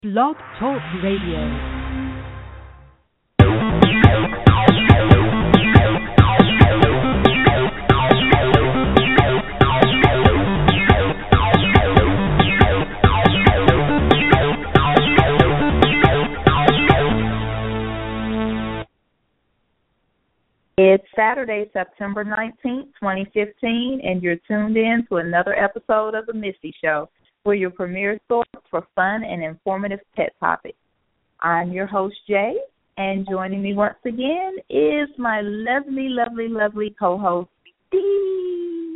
Blog Talk Radio. It's Saturday, September 19th, 2015, and you're tuned in to another episode of The Missy Show, where your premier source for fun and informative pet topics. I'm your host, Jay, and joining me once again is my lovely co-host, Dee.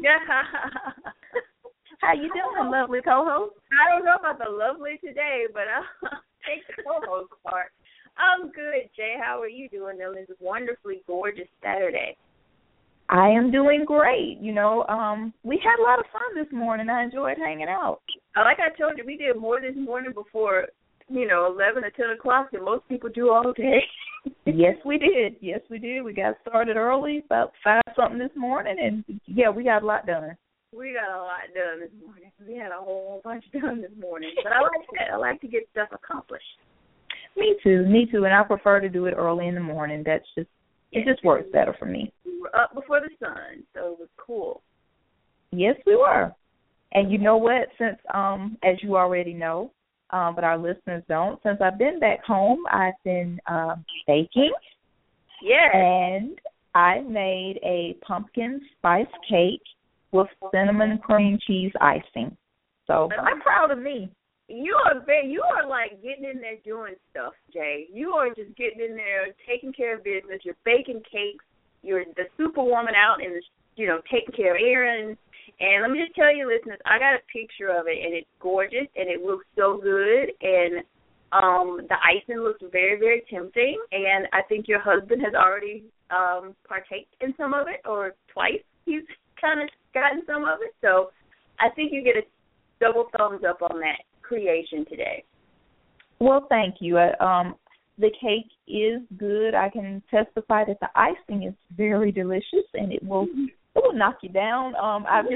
How you doing, lovely co-host? I don't know about the lovely today, but I'll take the co-host part. I'm good, Jay. How are you doing on this wonderfully gorgeous Saturday? I am doing great. We had a lot of fun this morning. I enjoyed hanging out. Like I told you, we did more this morning before, 11 or 10 o'clock than most people do all day. Yes, we did. We got started early, about 5-something this morning, and, we got a lot done. We got a lot done this morning. We had a whole bunch done this morning. But I like that. I like to get stuff accomplished. Me too, and I prefer to do it early in the morning. It just works better for me. We were up before the sun, so it was cool. Yes, we were. And you know what? Since, as you already know, but our listeners don't, since I've been back home, I've been baking. Yes. And I made a pumpkin spice cake with cinnamon cream cheese icing. So I'm proud of me. You are like getting in there doing stuff, Jay. You are just getting in there, taking care of business. You're baking cakes. You're the superwoman out and taking care of errands. And let me just tell you, listeners, I got a picture of it, and it's gorgeous, and it looks so good. And the icing looks very, very tempting. And I think your husband has already partaked in some of it, or twice he's kind of gotten some of it. So I think you get a double thumbs up on that creation today. Well, thank you. The cake is good. I can testify that the icing is very delicious, and it will knock you down. I've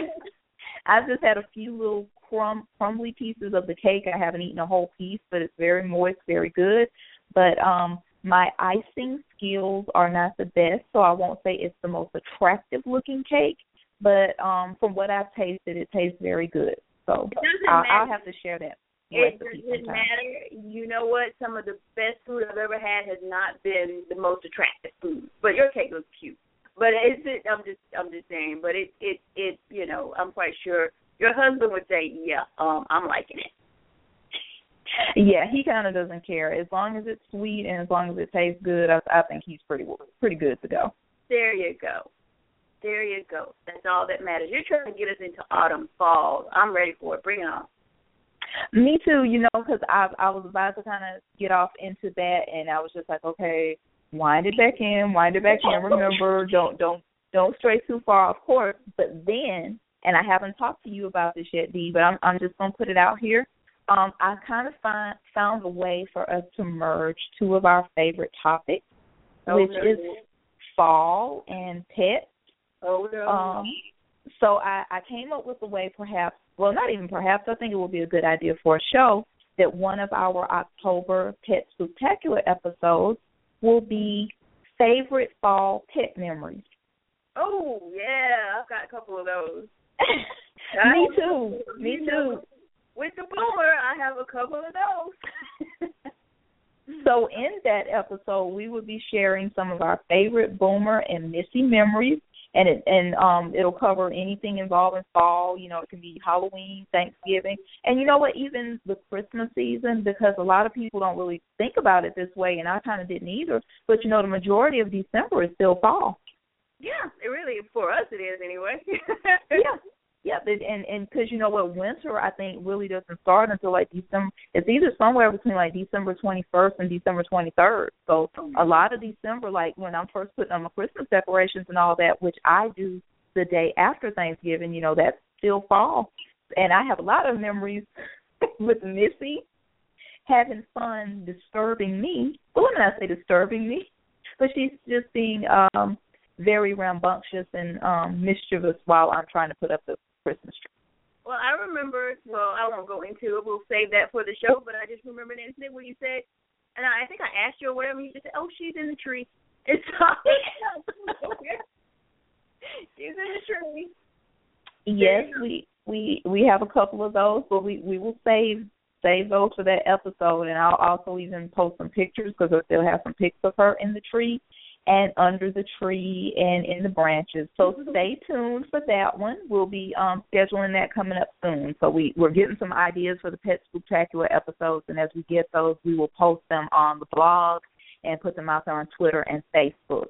just had a few little crumbly pieces of the cake. I haven't eaten a whole piece, but it's very moist, very good. But my icing skills are not the best, so I won't say it's the most attractive looking cake. But from what I've tasted, it tastes very good. So I'll have to share that. It doesn't matter. You know what? Some of the best food I've ever had has not been the most attractive food. But your cake looks cute. But I'm just saying. But it I'm quite sure your husband would say, yeah, I'm liking it. Yeah, he kind of doesn't care. As long as it's sweet and as long as it tastes good, I think he's pretty good to go. There you go. That's all that matters. You're trying to get us into autumn, fall. I'm ready for it. Bring it on. Me too, because I was about to kind of get off into that, and I was just like, okay, wind it back in. Remember, don't stray too far, of course. But then, and I haven't talked to you about this yet, Dee, but I'm just going to put it out here. I kind of found a way for us to merge two of our favorite topics, which is fall and pets. Oh, no. So I came up with a way not even perhaps, I think it would be a good idea for a show that one of our October Pet Spooktacular episodes will be favorite fall pet memories. Oh, yeah, I've got a couple of those. Me too. With the boomer, I have a couple of those. So in that episode, we will be sharing some of our favorite boomer and Missy memories. And it'll cover anything involving fall. It can be Halloween, Thanksgiving, and you know what, even the Christmas season, because a lot of people don't really think about it this way, and I kind of didn't either. But the majority of December is still fall. Yeah, it really, for us it is anyway. Yeah, and because winter I think really doesn't start until like December. It's either somewhere between like December 21st and December 23rd. So a lot of December, like when I'm first putting on my Christmas decorations and all that, which I do the day after Thanksgiving, that's still fall. And I have a lot of memories with Missy having fun disturbing me. Well, let me not say disturbing me, but she's just being very rambunctious and mischievous while I'm trying to put up the Christmas tree. Well, I remember, I won't go into it. We'll save that for the show, but I just remember an incident where you said, and I think I asked you or whatever, and you just said, oh, she's in the tree. And so, she's in the tree. Yes, we have a couple of those, but we will save those for that episode, and I'll also even post some pictures because I still have some pics of her in the tree and under the tree and in the branches. So stay tuned for that one. We'll be scheduling that coming up soon. So we're getting some ideas for the Pet Spooktacular episodes, and as we get those, we will post them on the blog and put them out there on Twitter and Facebook.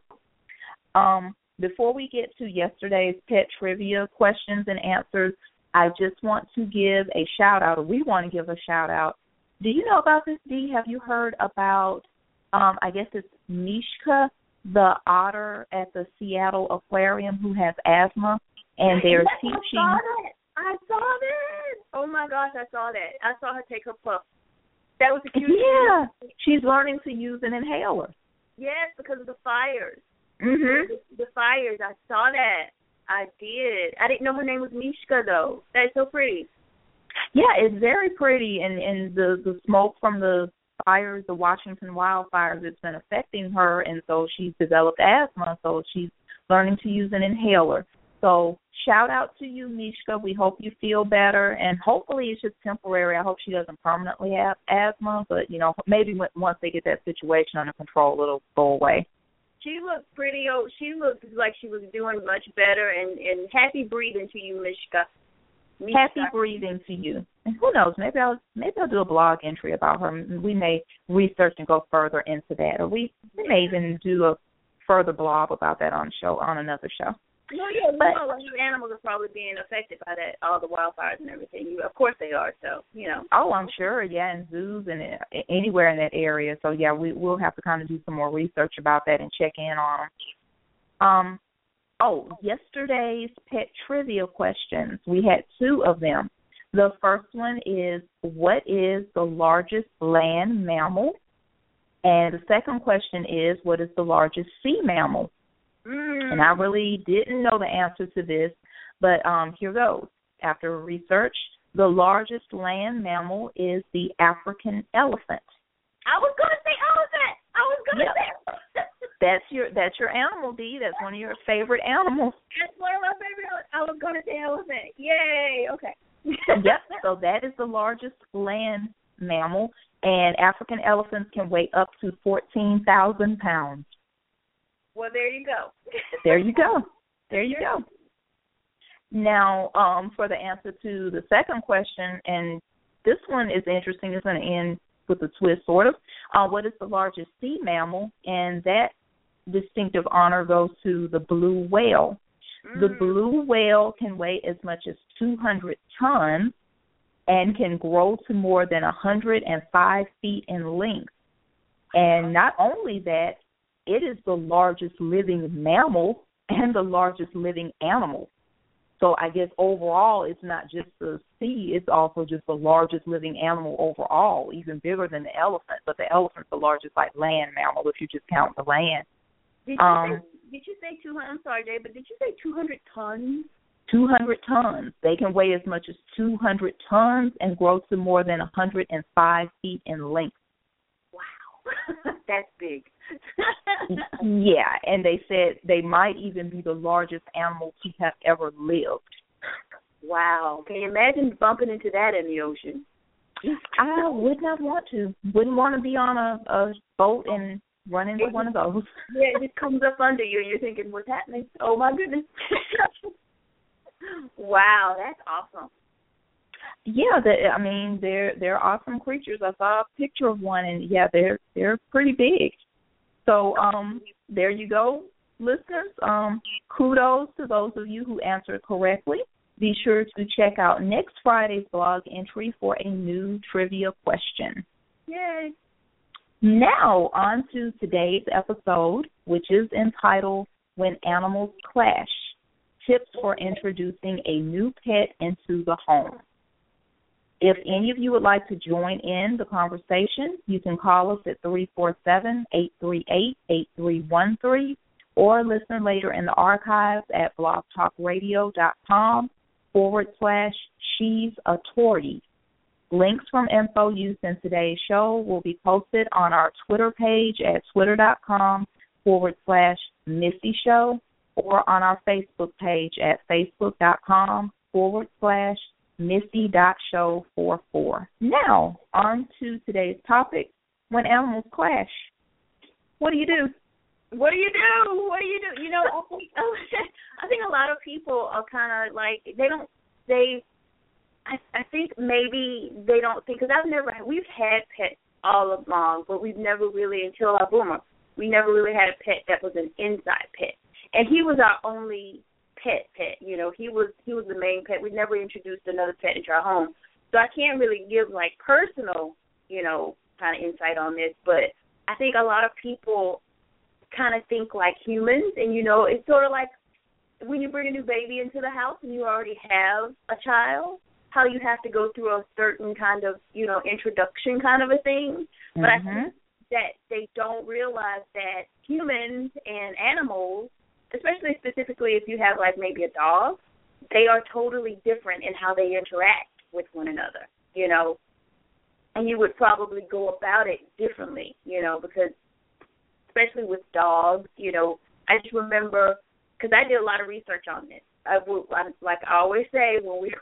Before we get to yesterday's pet trivia questions and answers, I just want to give a shout-out, or we want to give a shout-out. Do you know about this, Dee? Have you heard about, I guess it's Mishka, the otter at the Seattle Aquarium who has asthma, and they're teaching. I saw that. Oh, my gosh, I saw that. I saw her take her puff. That was a cute Yeah, she's learning to use an inhaler. Yes, because of the fires. Mm-hmm. The fires, I saw that. I did. I didn't know her name was Mishka, though. That's so pretty. Yeah, it's very pretty, and the smoke from the fires, the Washington wildfires, it's been affecting her, and so she's developed asthma, so she's learning to use an inhaler. So shout out to you, Mishka. We hope you feel better, and hopefully it's just temporary. I hope she doesn't permanently have asthma, but, maybe once they get that situation under control, it'll go away. She looked pretty old. She looked like she was doing much better, and happy breathing to you, Mishka. Happy breathing to you. And who knows, maybe I'll do a blog entry about her. We may research and go further into that, or we may even do a further blog about that on another show. No, yeah, your animals are probably being affected by that, all the wildfires and everything. Of course they are, so, Oh, I'm sure, yeah, in zoos and anywhere in that area. So, yeah, we'll have to kind of do some more research about that and check in on them. Yesterday's pet trivia questions, we had 2 of them. The first one is, what is the largest land mammal? And the second question is, what is the largest sea mammal? And I really didn't know the answer to this, but here goes. After research, the largest land mammal is the African elephant. I was going to say elephant. That's your animal, Dee. That's one of your favorite animals. That's one of my favorite. I was going to say elephant. Yay. Okay. Yep. So that is the largest land mammal, and African elephants can weigh up to 14,000 pounds. Well, there you go. There you go. Now, for the answer to the second question, and this one is interesting. It's going to end with a twist, sort of. What is the largest sea mammal? And that distinctive honor goes to the blue whale. The blue whale can weigh as much as 200 tons and can grow to more than 105 feet in length. And not only that, it is the largest living mammal and the largest living animal. So I guess overall it's not just the sea, it's also just the largest living animal overall, even bigger than the elephant. But the elephant's the largest land mammal if you just count the land. Did you say 200? I'm sorry, Jay, but did you say 200 tons? 200 tons. They can weigh as much as 200 tons and grow to more than 105 feet in length. Wow. That's big. Yeah, and they said they might even be the largest animal to have ever lived. Wow. Can you imagine bumping into that in the ocean? I would not want to. Wouldn't want to be on a boat and run into one of those. Yeah, it just comes up under you and you're thinking, what's happening? Oh, my goodness. Wow, that's awesome. Yeah, they're awesome creatures. I saw a picture of one, and yeah, they're pretty big. So there you go, listeners. Kudos to those of you who answered correctly. Be sure to check out next Friday's blog entry for a new trivia question. Yay! Now on to today's episode, which is entitled "When Animals Clash: Tips for Introducing a New Pet into the Home." If any of you would like to join in the conversation, you can call us at 347-838-8313 or listen later in the archives at blogtalkradio.com. /She's a Tory. Links from info used in today's show will be posted on our Twitter page at twitter.com/Missy Show or on our Facebook page at facebook.com/Missy.show44. Now, on to today's topic, when animals clash. What do you do? What do you do? You know, I think a lot of people are kind of like, I think maybe they don't think, because we've had pets all along, but we've never really, until our Boomer, we never really had a pet that was an inside pet. And he was our only pet, you know, he was the main pet. We never introduced another pet into our home. So I can't really give, like, personal, you know, kind of insight on this, but I think a lot of people kind of think like humans, and, you know, it's sort of like when you bring a new baby into the house and you already have a child, how you have to go through a certain kind of, you know, introduction kind of a thing. But I think that they don't realize that humans and animals, especially specifically if you have, like, maybe a dog, they are totally different in how they interact with one another, you know. And you would probably go about it differently, you know, because especially with dogs, you know, I just remember, because I did a lot of research on this. Like I always say, when we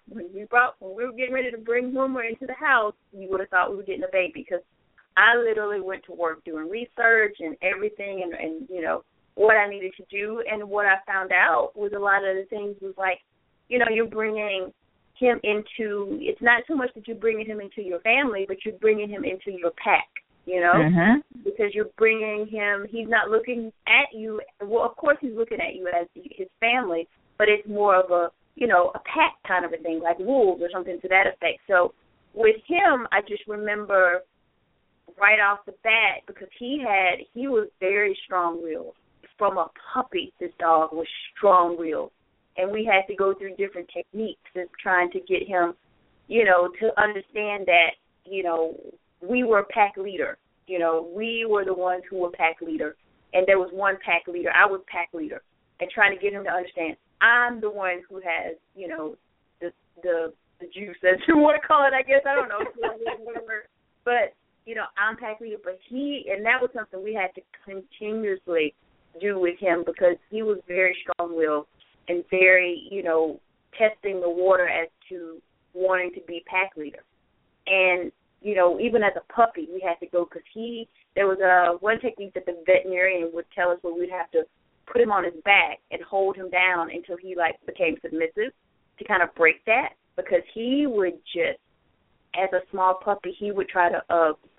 were getting ready to bring Boomer into the house, you would have thought we were getting a baby, because I literally went to work doing research and everything, and you know, what I needed to do. And what I found out was a lot of the things was like, you know, you're bringing him into, it's not so much that you're bringing him into your family, but you're bringing him into your pack, you know, because you're bringing him, he's not looking at you. Well, of course he's looking at you as his family, but it's more of a, you know, a pack kind of a thing, like wolves or something to that effect. So with him, I just remember right off the bat, because he was very strong-willed. From a puppy, this dog was strong-willed. And we had to go through different techniques of trying to get him, you know, to understand that, you know, we were pack leader. You know, we were the ones who were pack leader. And there was one pack leader. I was pack leader. And trying to get him to understand, I'm the one who has, you know, the juice, as you want to call it, I guess. I don't know. Whatever. But, you know, I'm pack leader. But and that was something we had to continuously do with him, because he was very strong-willed and very, you know, testing the water as to wanting to be pack leader. And, you know, even as a puppy, we had to go, because there was one technique that the veterinarian would tell us, where we'd have to put him on his back and hold him down until he, like, became submissive, to kind of break that, because he would just, as a small puppy, he would try to,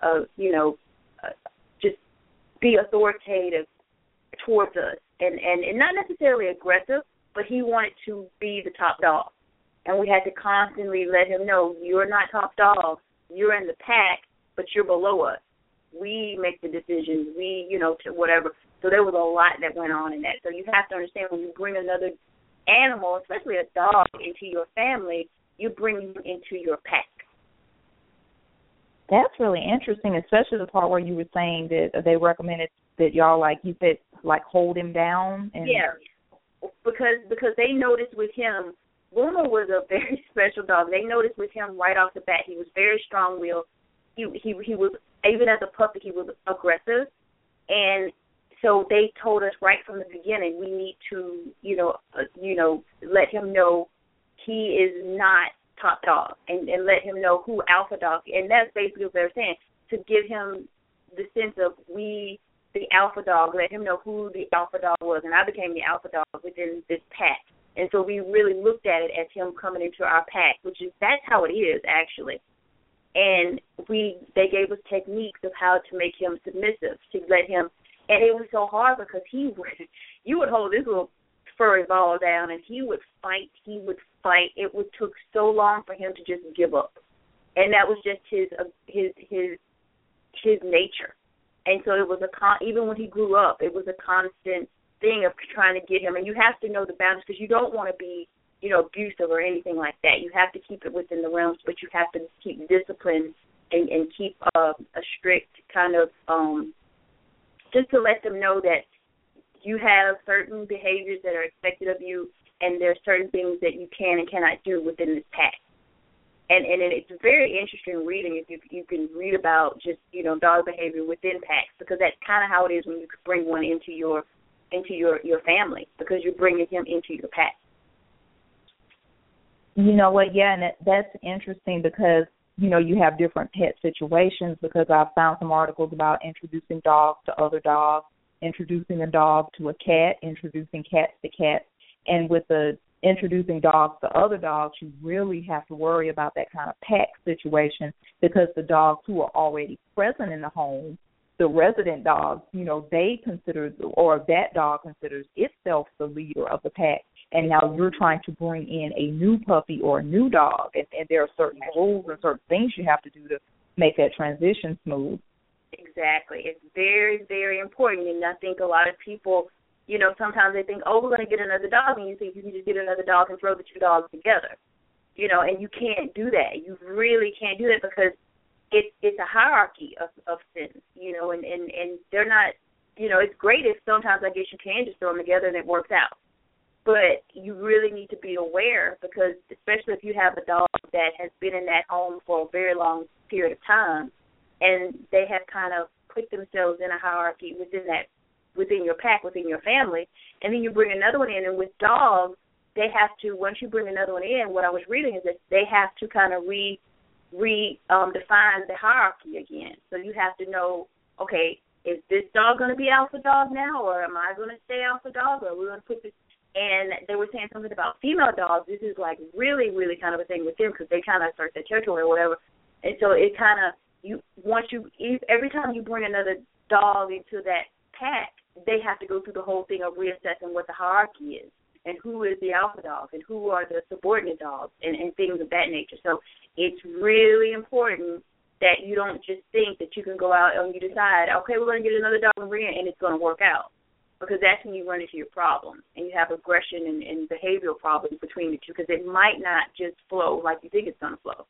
just be authoritative towards us, and not necessarily aggressive, but he wanted to be the top dog. And we had to constantly let him know, you're not top dog, you're in the pack, but you're below us. We make the decisions, you know, to whatever. So there was a lot that went on in that. So you have to understand, when you bring another animal, especially a dog, into your family, you bring him into your pack. That's really interesting, especially the part where you were saying that they recommended that y'all, like you said, like hold him down. And yeah, because they noticed with him, Boomer was a very special dog. They noticed with him right off the bat, he was very strong-willed. He was, even as a puppy, he was aggressive. And so they told us right from the beginning, we need to, let him know he is not top dog, and let him know who alpha dog. And that's basically what they're saying, to give him the sense of the alpha dog, let him know who the alpha dog was. And I became the alpha dog within this pack. And so we really looked at it as him coming into our pack, that's how it is, actually. And they gave us techniques of how to make him submissive, to let him, and it was so hard, because you would hold this little furry ball down, and he would fight. It took so long for him to just give up. And that was just his nature. And so it was even when he grew up, it was a constant thing of trying to get him. And you have to know the boundaries, because you don't want to be, abusive or anything like that. You have to keep it within the realms, but you have to keep discipline and keep a strict kind of, just to let them know that you have certain behaviors that are expected of you, and there are certain things that you can and cannot do within this pack. And it's very interesting reading if you can read about just, dog behavior within packs, because that's kind of how it is when you bring one into your family, because you're bringing him into your pack. You know what? Yeah, and that's interesting because, you have different pet situations, because I've found some articles about introducing dogs to other dogs, introducing a dog to a cat, introducing cats to cats. And with the introducing dogs to other dogs, you really have to worry about that kind of pack situation, because the dogs who are already present in the home, the resident dogs, they consider, or that dog considers itself the leader of the pack. And now you're trying to bring in a new puppy or a new dog, and there are certain rules and certain things you have to do to make that transition smooth. Exactly. It's very, very important. And I think a lot of people, sometimes they think, oh, we're going to get another dog, and you think you can just get another dog and throw the two dogs together. And you can't do that. You really can't do that, because it's a hierarchy of sins, and they're not, it's great if sometimes I guess you can just throw them together and it works out. But you really need to be aware, because especially if you have a dog that has been in that home for a very long period of time, and they have kind of put themselves in a hierarchy within your pack, within your family, and then you bring another one in. And with dogs, they have to, once you bring another one in, what I was reading is that they have to kind of define the hierarchy again. So you have to know, okay, is this dog going to be alpha dog now, or am I going to stay alpha dog, or are we going to put this? And they were saying something about female dogs. This is like really, really kind of a thing with them, because they kind of assert their territory or whatever. And so it kind of, every time you bring another dog into that pack, they have to go through the whole thing of reassessing what the hierarchy is, and who is the alpha dog, and who are the subordinate dogs, and things of that nature. So it's really important that you don't just think that you can go out and you decide, okay, we're going to get another dog and bring it, and it's going to work out. Because that's when you run into your problems, and you have aggression and behavioral problems between the two, because it might not just flow like you think it's going to flow.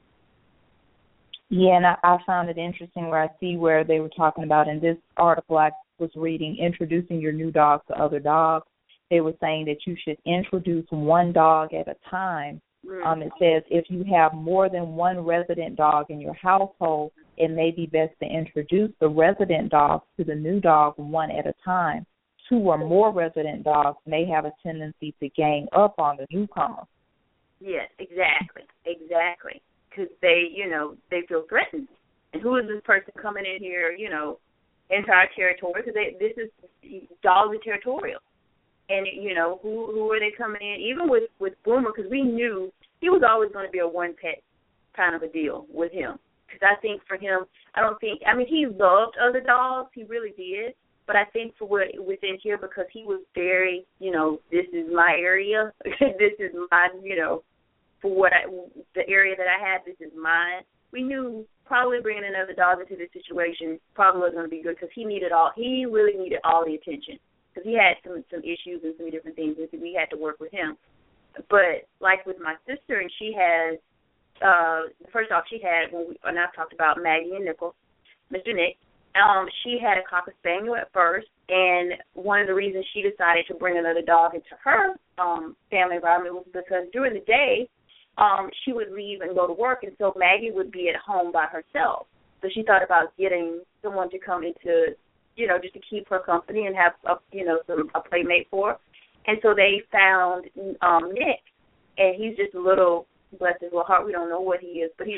Yeah, and I found it interesting where I see where they were talking about in this article I was reading, introducing your new dog to other dogs. They were saying that you should introduce one dog at a time. It says if you have more than one resident dog in your household, it may be best to introduce the resident dog to the new dog one at a time. Two or more resident dogs may have a tendency to gang up on the newcomer. Yes, exactly. Because they feel threatened. And who is this person coming in here, into our territory? Because dogs are territorial. And, who are they coming in? Even with Boomer, because we knew he was always going to be a one-pet kind of a deal with him. Because I think for him, he loved other dogs. He really did. But I think for what within here, because he was very, this is my area. This is my, for the area that I have, this is mine. We knew probably bringing another dog into this situation probably wasn't going to be good, because he really needed all the attention, because he had some issues and some different things, and we had to work with him. But like with my sister, and she has, first off, and I've talked about Maggie and Mr. Nick. She had a Cocker Spaniel at first, and one of the reasons she decided to bring another dog into her family environment was because during the day, she would leave and go to work, and so Maggie would be at home by herself. So she thought about getting someone to come into, just to keep her company and have a playmate for her. And so they found Nick, and he's just a little, bless his little heart, we don't know what he is, but he's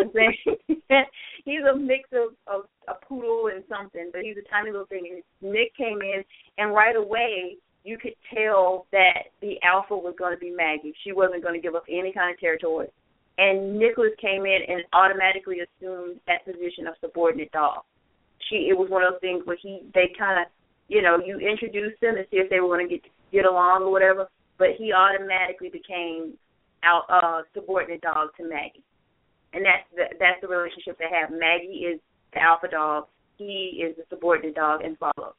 a mix of a poodle and something, but he's a tiny little thing. And Nick came in, and right away you could tell that the alpha was going to be Maggie. She wasn't going to give up any kind of territory. And Nicholas came in and automatically assumed that position of subordinate dog. It was one of those things where they kind of, you introduced them to see if they were going to get along or whatever, but he automatically became subordinate dog to Maggie. And that's the relationship they have. Maggie is the alpha dog. He is the subordinate dog and follows.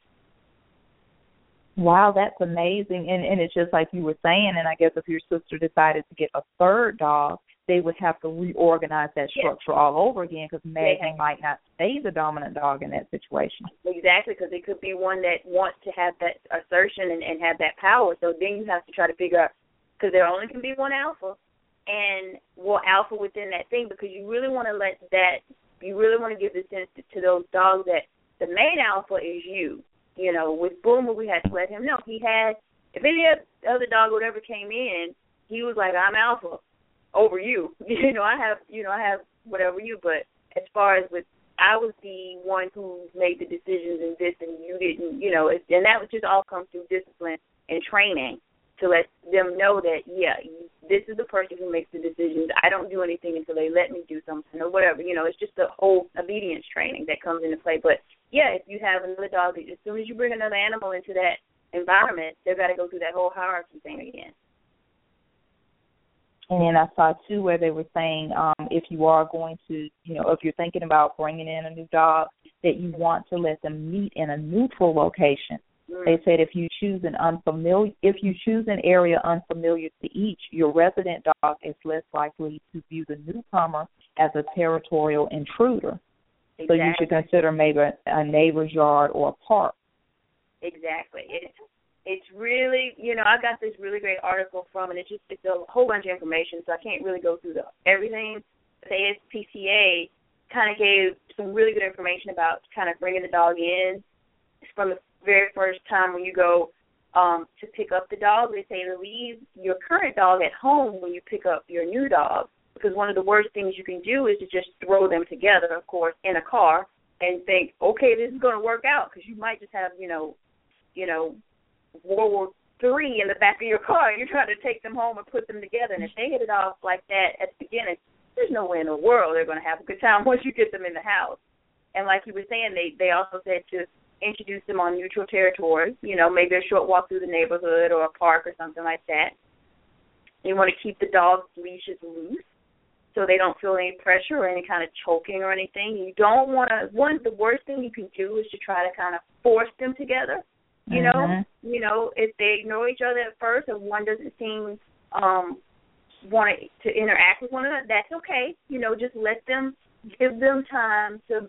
Wow, that's amazing. And it's just like you were saying, and I guess if your sister decided to get a third dog, they would have to reorganize that structure all over again, because Maggie might not stay the dominant dog in that situation. Exactly, because it could be one that wants to have that assertion and have that power. So then you have to try to figure out because there only can be one alpha, and alpha within that thing, because you really want to give the sense to those dogs that the main alpha is you. You know, with Boomer, we had to let him know if any other dog would ever came in, he was like, I'm alpha over you. I have whatever you, but as far as I was the one who made the decisions in this, and you didn't, and that would just all come through discipline and training to let them know that, this is the person who makes the decisions. I don't do anything until they let me do something or whatever. It's just the whole obedience training that comes into play. But, if you have another dog, as soon as you bring another animal into that environment, they've got to go through that whole hierarchy thing again. And then I saw, too, where they were saying if you are going to, if you're thinking about bringing in a new dog, that you want to let them meet in a neutral location. They said if you choose an area unfamiliar to each, your resident dog is less likely to view the newcomer as a territorial intruder. Exactly. So you should consider maybe a neighbor's yard or a park. Exactly. It's really, I got this really great article from, and it's a whole bunch of information, so I can't really go through everything. The ASPCA kind of gave some really good information about kind of bringing the dog in from the very first time when you go to pick up the dog. They say to leave your current dog at home when you pick up your new dog, because one of the worst things you can do is to just throw them together, of course, in a car and think, okay, this is going to work out, because you might just have, World War III in the back of your car, and you're trying to take them home and put them together. And if they hit it off like that at the beginning, there's no way in the world they're going to have a good time once you get them in the house. And like you were saying, they also said to introduce them on neutral territory, maybe a short walk through the neighborhood or a park or something like that. You want to keep the dog's leashes loose so they don't feel any pressure or any kind of choking or anything. You don't want to, the worst thing you can do is to try to kind of force them together. If they ignore each other at first and one doesn't seem want to interact with one another, that's okay. Just give them time to,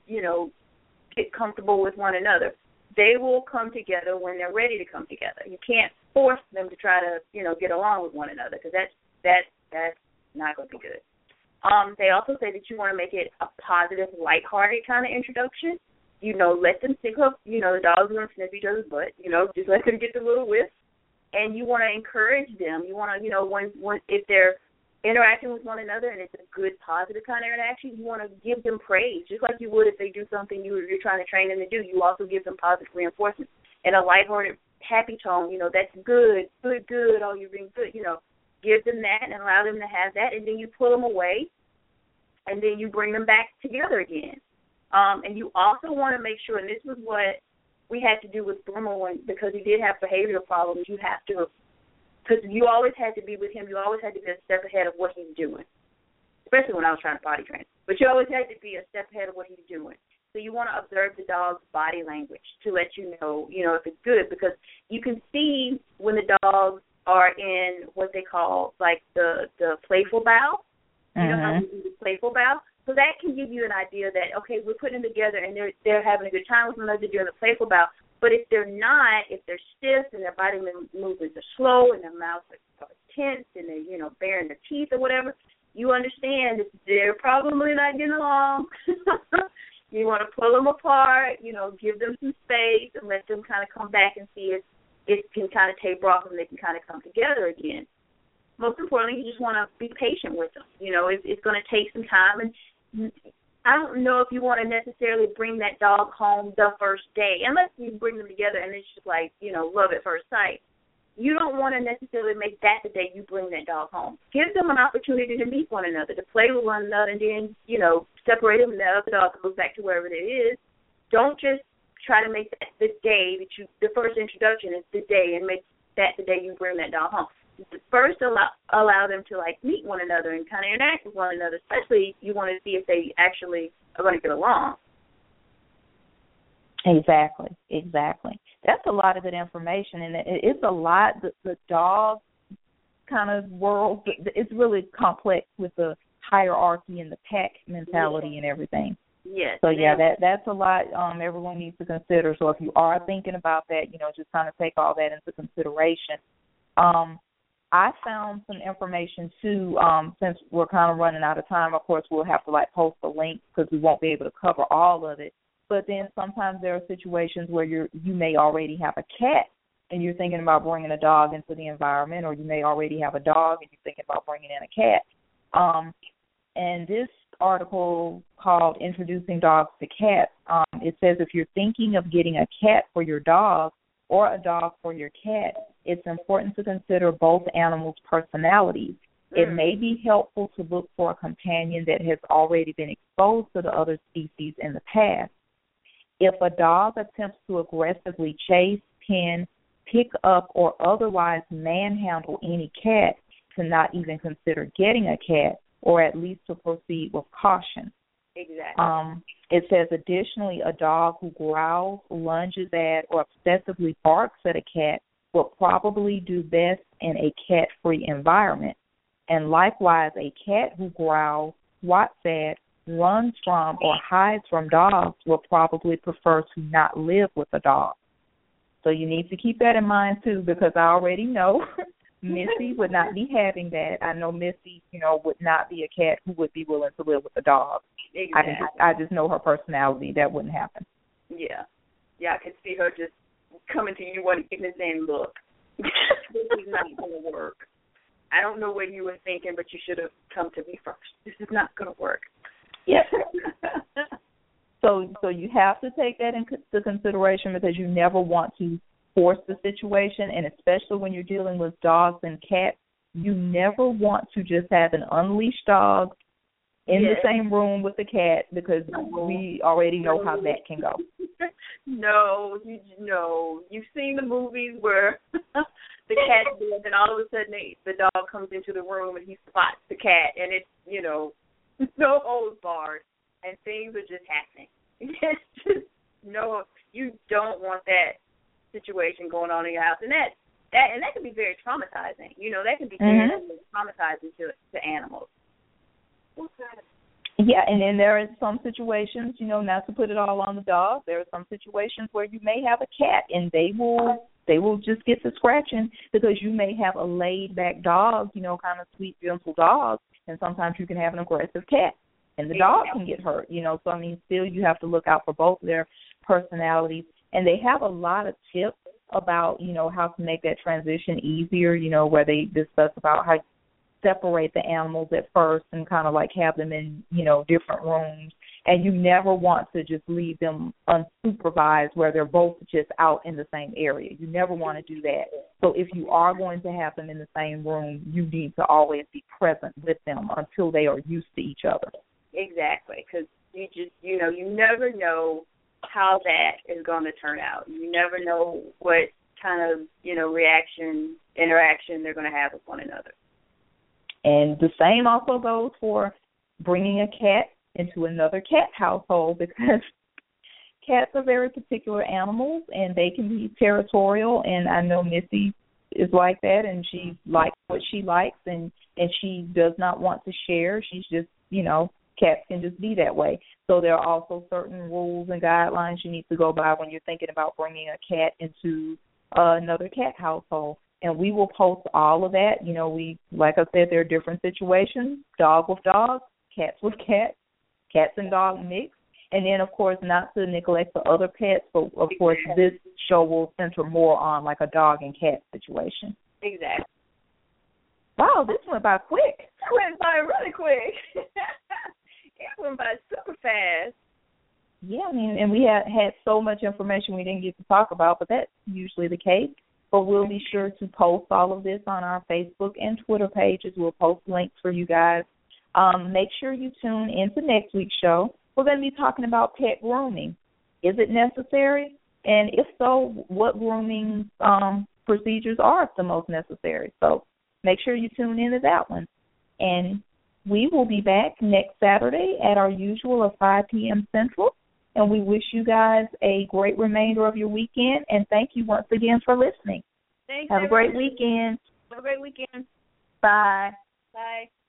get comfortable with one another. They will come together when they're ready to come together. You can't force them to try to, get along with one another, because that's not going to be good. They also say that you want to make it a positive, lighthearted kind of introduction. Let them think of, the dogs are going to sniff each other's butt. Just let them get the little whiff. And you want to encourage them. You want to, when if they're interacting with one another and it's a good, positive kind of interaction, you want to give them praise, just like you would if they do something you're trying to train them to do. You also give them positive reinforcement in a lighthearted, happy tone. That's good, good, oh, you're being good. Give them that and allow them to have that, and then you pull them away, and then you bring them back together again. And you also want to make sure, and this was what we had to do with Boomer because he did have behavioral problems. You have to, because you always had to be with him. You always had to be a step ahead of what he's doing, especially when I was trying to potty train. But you always had to be a step ahead of what he's doing. So you want to observe the dog's body language to let you know, if it's good, because you can see when the dogs are in what they call like the playful bow. You know how we do the playful bow? So that can give you an idea that, okay, we're putting them together and they're having a good time with one another doing the playful bow. But if they're not, if they're stiff and their body movements are slow and their mouths are tense and they're, baring their teeth or whatever, you understand that they're probably not getting along. You want to pull them apart, give them some space and let them kind of come back and see if it can kind of taper off and they can kind of come together again. Most importantly, you just want to be patient with them. It's going to take some time, and I don't know if you want to necessarily bring that dog home the first day, unless you bring them together and it's just like, love at first sight. You don't want to necessarily make that the day you bring that dog home. Give them an opportunity to meet one another, to play with one another, and then, separate them and the other dog goes back to wherever it is. Don't just try to make that the day that the first introduction is the day, and make that the day you bring that dog home. First, allow them to, meet one another and kind of interact with one another, especially you want to see if they actually are going to get along. Exactly. That's a lot of good information, and it's a lot. The dog kind of world, it's really complex with the hierarchy and the pack mentality and everything. Yes. So, that's a lot everyone needs to consider. So if you are thinking about that, just kind of take all that into consideration. I found some information too. Since we're kind of running out of time, of course, we'll have to post a link because we won't be able to cover all of it. But then sometimes there are situations where you may already have a cat and you're thinking about bringing a dog into the environment, or you may already have a dog and you're thinking about bringing in a cat. And this article called Introducing Dogs to Cats, it says if you're thinking of getting a cat for your dog or a dog for your cat, it's important to consider both animals' personalities. It may be helpful to look for a companion that has already been exposed to the other species in the past. If a dog attempts to aggressively chase, pin, pick up, or otherwise manhandle any cat, to not even consider getting a cat, or at least to proceed with caution. Exactly. It says, additionally, a dog who growls, lunges at, or obsessively barks at a cat will probably do best in a cat-free environment. And likewise, a cat who growls, swats at, runs from, or hides from dogs will probably prefer to not live with a dog. So you need to keep that in mind, too, because I already know Missy would not be having that. I know Missy, would not be a cat who would be willing to live with a dog. Exactly. I just know her personality. That wouldn't happen. Yeah. Yeah, I could see her just coming to you one evening and saying, look, this is not going to work. I don't know what you were thinking, but you should have come to me first. This is not going to work. Yes. So you have to take that into consideration, because you never want to force the situation, and especially when you're dealing with dogs and cats, you never want to just have an unleashed dog in the same room with the cat, because we already know how that can go. No, you've seen the movies where the cat's dead, and all of a sudden the dog comes into the room and he spots the cat, and it's, no holds barred, and things are just happening. It's just, you don't want that situation going on in your house, and that can be very traumatizing. That can be very traumatizing to animals. Yeah, and then there are some situations, not to put it all on the dog, there are some situations where you may have a cat and they will just get to scratching, because you may have a laid back dog, kind of sweet, gentle dog, and sometimes you can have an aggressive cat and the dog can get hurt, So, still you have to look out for both their personalities. And they have a lot of tips about, how to make that transition easier, where they discuss about how to separate the animals at first and kind of have them in, different rooms. And you never want to just leave them unsupervised where they're both just out in the same area. You never want to do that. So if you are going to have them in the same room, you need to always be present with them until they are used to each other. Exactly, because you just, you never know how that is going to turn out. You never know what kind of, interaction they're going to have with one another. And the same also goes for bringing a cat into another cat household, because cats are very particular animals and they can be territorial, and I know Missy is like that, and she likes what she likes, and she does not want to share. She's just, cats can just be that way. So there are also certain rules and guidelines you need to go by when you're thinking about bringing a cat into another cat household. And we will post all of that. Like I said, there are different situations, dog with dog, cats with cats, cats and dog mix. And then, of course, not to neglect the other pets, but, of course, this show will center more on a dog and cat situation. Exactly. Wow, this went by quick. It went by really quick. It went by super fast. Yeah, and we had so much information we didn't get to talk about, but that's usually the case. But we'll be sure to post all of this on our Facebook and Twitter pages. We'll post links for you guys. Make sure you tune into next week's show. We're going to be talking about pet grooming. Is it necessary? And if so, what grooming procedures are the most necessary? So make sure you tune into that one. And we will be back next Saturday at our usual of 5 p.m. Central. And we wish you guys a great remainder of your weekend. And thank you once again for listening. Thanks. Have a great weekend. Have a great weekend. Bye. Bye.